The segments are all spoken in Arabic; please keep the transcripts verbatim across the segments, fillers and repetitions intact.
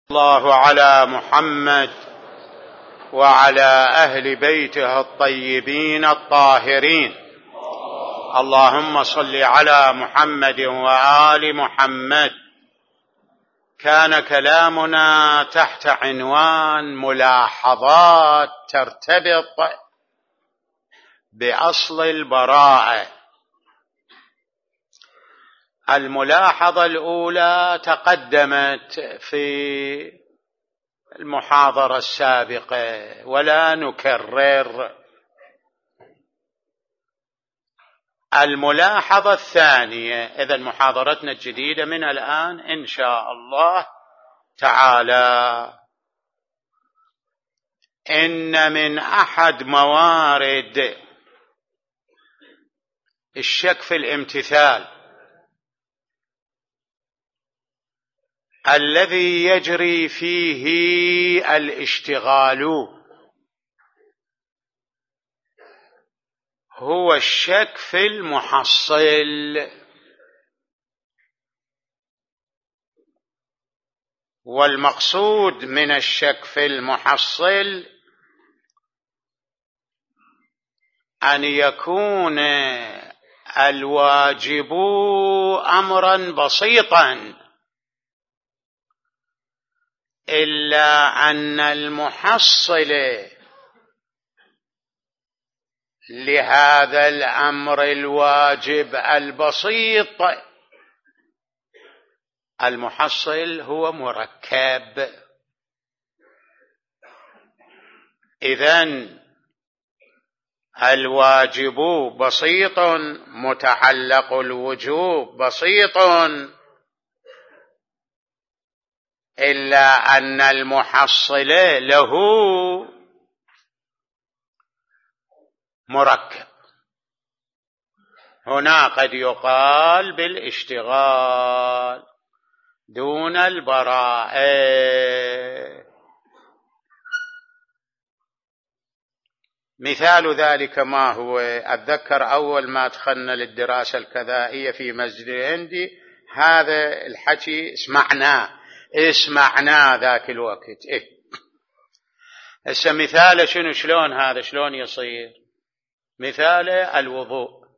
الله على محمد وعلى أهل بيته الطيبين الطاهرين. اللهم صل على محمد وآل محمد. كان كلامنا تحت عنوان ملاحظات ترتبط بأصل البراءة. الملاحظة الأولى تقدمت في المحاضرة السابقة ولا نكرر. الملاحظة الثانية، إذن محاضرتنا الجديدة من الآن إن شاء الله تعالى، إن من أحد موارد الشك في الامتثال الذي يجري فيه الاشتغال هو الشك في المحصل. والمقصود من الشك في المحصل أن يكون الواجب أمرا بسيطا، إلا أن المحصل لهذا الأمر الواجب البسيط، المحصل هو مركب. إذن الواجب بسيط، متعلق الوجوب بسيط، إلا أن المحصل له مركب. هنا قد يقال بالاشتغال دون البراءة. مثال ذلك ما هو؟ أتذكر أول ما دخلنا للدراسة الكذائية في مسجد الهندي هذا الحكي اسمعناه اسمعناه ذاك الوقت. إيه هسه مثاله شنو؟ شلون هذا شلون يصير؟ مثاله الوضوء.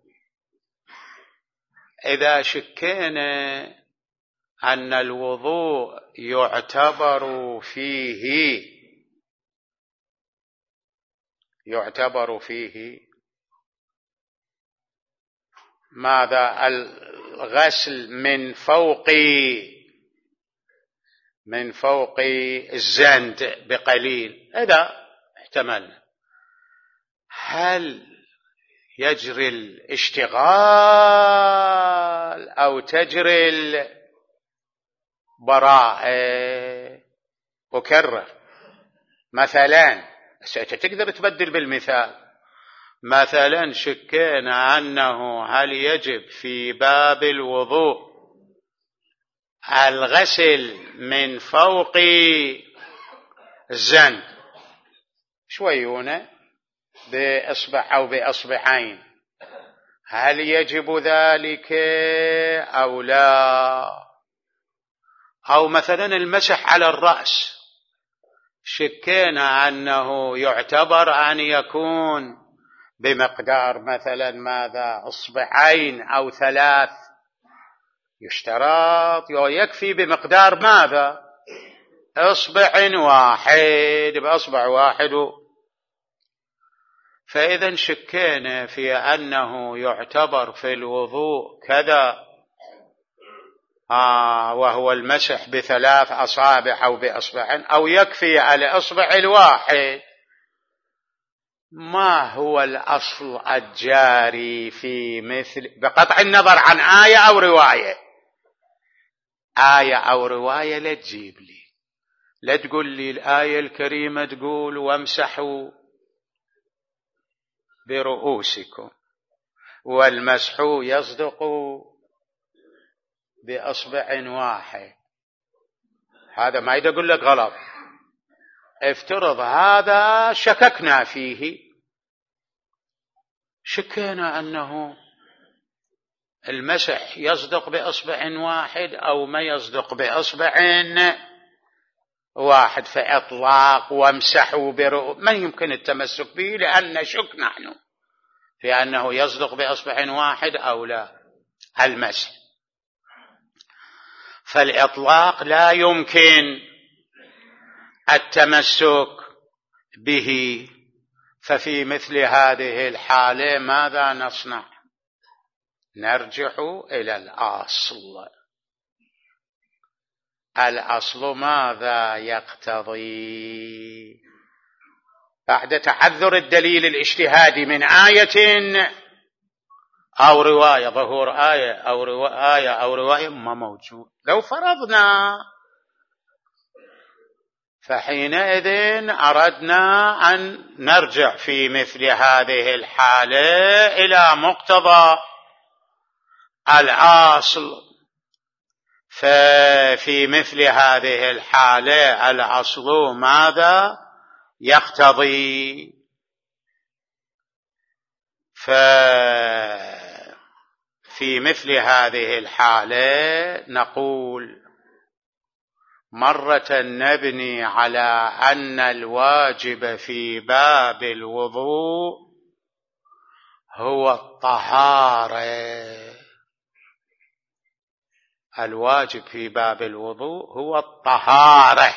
إذا شكينا أن الوضوء يعتبر فيه يعتبر فيه ماذا؟ الغسل من فوق من فوق الزند بقليل، إذا احتملنا، هل يجري الاشتغال أو تجري البراءة؟ أكرر، مثلا تقدر تبدل بالمثال. مثلا شكينا أنه هل يجب في باب الوضوء الغسل من فوق الزند شويونه بإصبع أو بإصبعين، هل يجب ذلك أو لا؟ أو مثلا المسح على الرأس، شكينا أنه يعتبر أن يكون بمقدار مثلا ماذا؟ إصبعين أو ثلاث، يشترط ويكفي بمقدار ماذا؟ إصبع واحد، بإصبع واحد. فإذا شكينا في أنه يعتبر في الوضوء كذا آه وهو المسح بثلاث أصابع أو بإصبع، أو يكفي الإصبع الواحد. ما هو الأصل الجاري في مثل، بقطع النظر عن آية أو رواية؟ آية أو رواية لا تجيب لي، لا تقول لي الآية الكريمة تقول وامسحوا برؤوسكم والمسح يصدق بأصبع واحد. هذا ما يقول لك غلط. افترض هذا شككنا فيه، شكينا أنه المسح يصدق بأصبع واحد أو ما يصدق بأصبع واحد في إطلاق وامسحوا برؤوس، من يمكن التمسك به، لأن نشك نحن في أنه يصدق بإصبع واحد أو لا المسح. فالإطلاق لا يمكن التمسك به. ففي مثل هذه الحالة ماذا نصنع؟ نرجع إلى الأصل. الأصل ماذا يقتضي؟ بعد تعذر الدليل الاجتهادي من آية أو رواية، ظهور آية أو رواية, آية أو رواية ما موجود، لو فرضنا، فحينئذ أردنا أن نرجع في مثل هذه الحالة إلى مقتضى الأصل. ففي مثل هذه الحالة الأصل ماذا يقتضي؟ ففي مثل هذه الحالة نقول مرة نبني على أن الواجب في باب الوضوء هو الطهارة. الواجب في باب الوضوء هو الطهارة،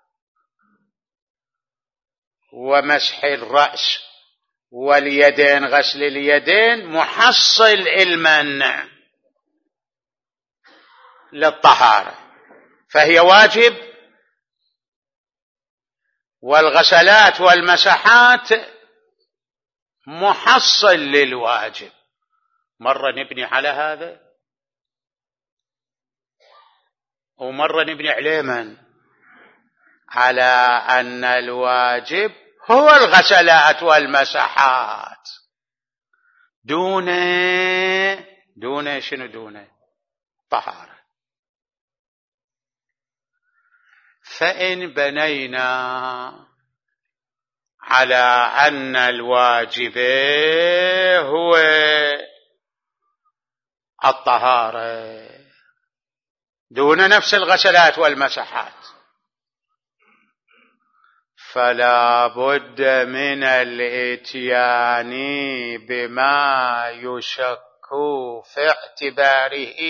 ومسح الرأس واليدين، غسل اليدين محصل المنع للطهارة، فهي واجب. والغسلات والمسحات محصل للواجب. مرة نبني على هذا ومرة نبني عليه من؟ على أن الواجب هو الغسلات والمسحات دون دون شنو؟ دون طهارة. فإن بنينا على أن الواجب هو الطهارة دون نفس الغسلات والمسحات، فلا بد من الاتيان بما يشك في اعتباره.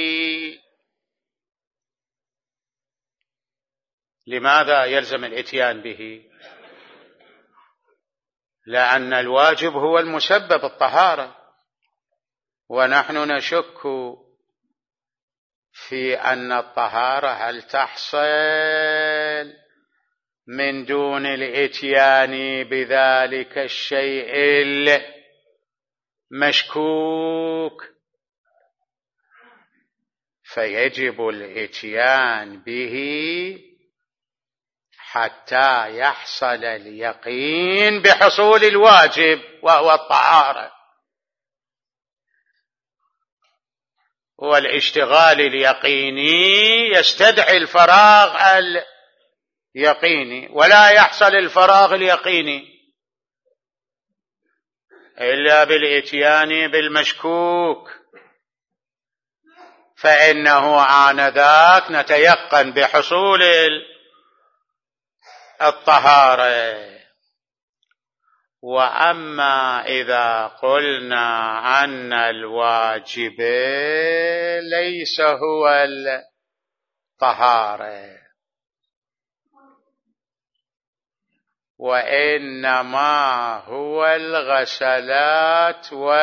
لماذا يلزم الاتيان به؟ لأن الواجب هو المسبب الطهارة، ونحن نشك في أن الطهارة هل تحصل من دون الاتيان بذلك الشيء المشكوك، فيجب الاتيان به حتى يحصل اليقين بحصول الواجب وهو الطهارة. والاشتغال اليقيني يستدعي الفراغ اليقيني، ولا يحصل الفراغ اليقيني إلا بالإتيان بالمشكوك، فإنه آنذاك نتيقن بحصول الطهارة. وأما إذا قلنا أن الواجب ليس هو الطهارة وإنما هو الغسلات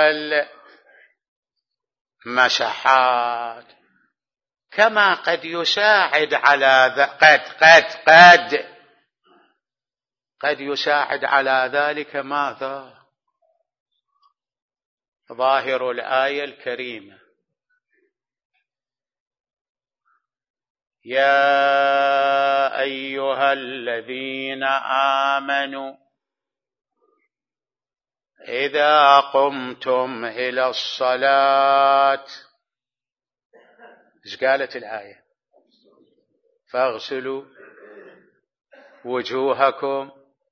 والمسحات، كما قد يساعد على ذ... قد قد قد قد يساعد على ذلك ماذا؟ ظاهر الآية الكريمة: يا أيها الذين آمنوا إذا قمتم إلى الصلاة. إيش قالت الآية؟ فاغسلوا وجوهكم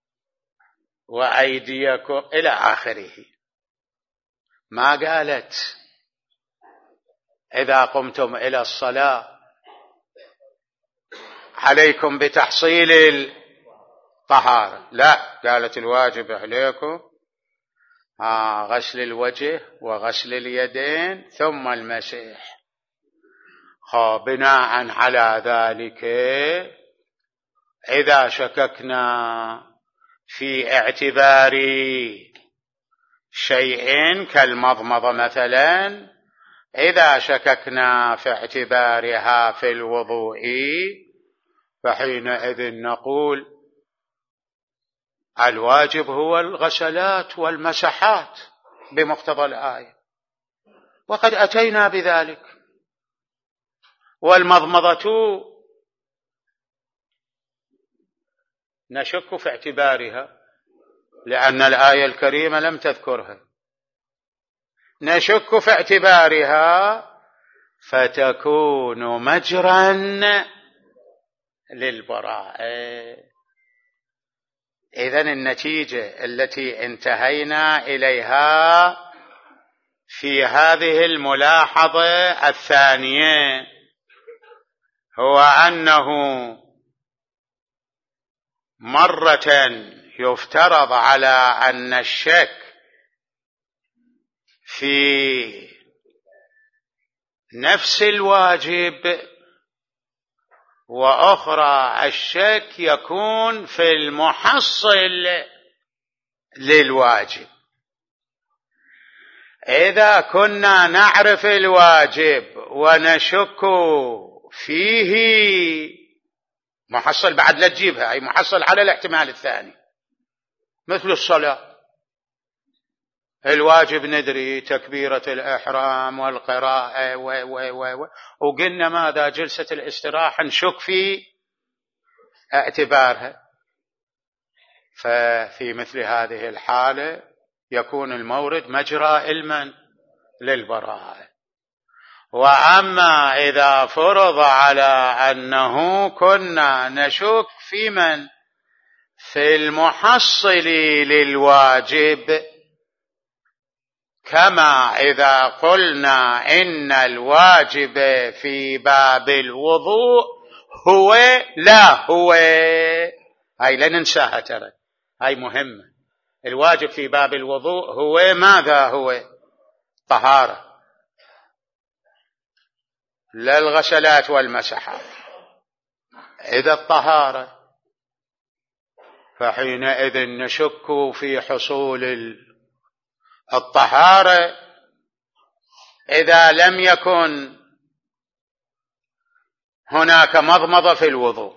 وأيديكم إلى آخره. ما قالت إذا قمتم إلى الصلاة عليكم بتحصيل الطهارة. لا، قالت الواجب عليكم آه غسل الوجه وغسل اليدين ثم المسح. بناء على ذلك إذا شككنا في اعتبار شيء كالمضمضة مثلا، إذا شككنا في اعتبارها في الوضوء فحينئذ نقول الواجب هو الغسلات والمسحات بمقتضى الآية، وقد أتينا بذلك. والمضمضة نشك في اعتبارها لأن الآية الكريمة لم تذكرها، نشك في اعتبارها فتكون مجرا للبراءة. إذن النتيجة التي انتهينا إليها في هذه الملاحظة الثانية هو أنه مرة يفترض على أن الشك في نفس الواجب، وأخرى الشك يكون في المحصل للواجب. إذا كنا نعرف الواجب ونشك فيه، محصل بعد لا تجيبها، أي محصل على الاحتمال الثاني، مثل الصلاة. الواجب ندري تكبيرة الإحرام والقراءة و و و وقلنا ماذا جلسة الاستراحة نشك في اعتبارها. ففي مثل هذه الحالة يكون المورد مجرى علما للبراءة. وأما إذا فرض على أنه كنا نشك في من في المحصل للواجب، كما إذا قلنا إن الواجب في باب الوضوء هو لا هو، هاي لا ننساها ترى، هاي مهمة. الواجب في باب الوضوء هو ماذا؟ هو طهارة، لا الغسلات والمسحات. إذا الطهارة فحينئذ نشك في حصول الطهارة إذا لم يكن هناك مضمضة في الوضوء.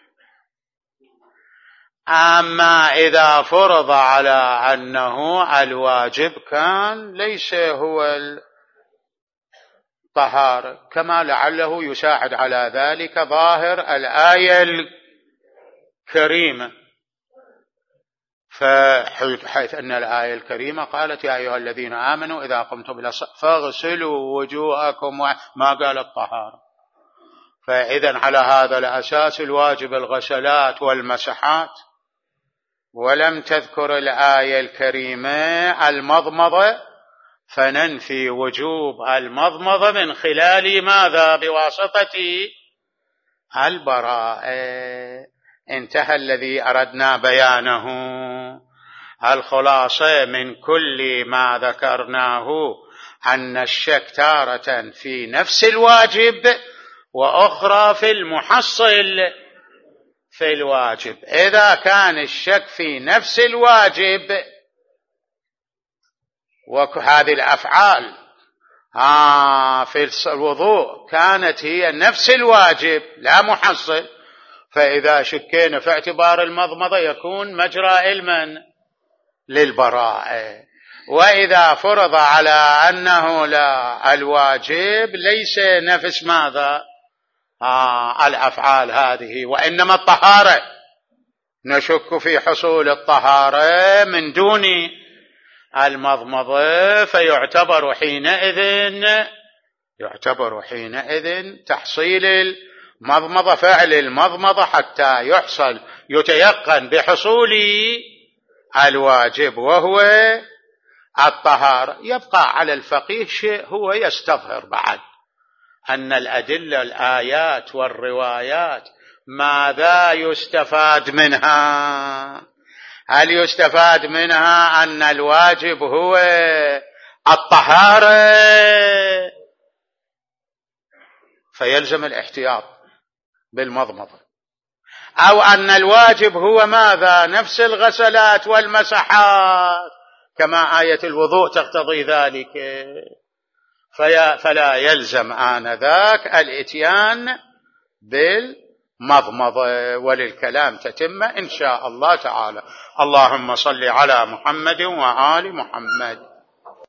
أما إذا فرض على أنه الواجب كان ليس هو الطهارة، كما لعله يساعد على ذلك ظاهر الآية الكريمة، فحيث أن الآية الكريمة قالت يا أيها الذين آمنوا إذا قمتم إلى الصلاة فاغسلوا وجوهكم، ما قال الطهارة. فإذن على هذا الأساس الواجب الغسلات والمسحات، ولم تذكر الآية الكريمة المضمضة، فننفي وجوب المضمضة من خلال ماذا؟ بواسطة البراءة. انتهى الذي أردنا بيانه. الخلاصة من كل ما ذكرناه أن الشك تارة في نفس الواجب وأخرى في المحصل في الواجب. إذا كان الشك في نفس الواجب، وهذه الأفعال آه في الوضوء كانت هي نفس الواجب لا محصل، فإذا شكينا في اعتبار المضمضة يكون مجرى علما للبراءة. وإذا فرض على أنه لا الواجب ليس نفس ماذا؟ آه الأفعال هذه، وإنما الطهارة، نشك في حصول الطهارة من دون المضمضة، فيعتبر حينئذ يعتبر حينئذ تحصيل المضمضة فعل المضمضة حتى يحصل يتيقن بحصول الواجب وهو الطهارة. يبقى على الفقيه شيء هو يستظهر بعد أن الأدلة الآيات والروايات ماذا يستفاد منها؟ هل يستفاد منها أن الواجب هو الطهارة فيلزم الاحتياط بالمضمضة، أو أن الواجب هو ماذا؟ نفس الغسلات والمسحات كما آية الوضوء تقتضي ذلك، فلا يلزم آنذاك الإتيان بالمضمضة، وللكلام تتمة إن شاء الله تعالى. اللهم صل على محمد وآل محمد.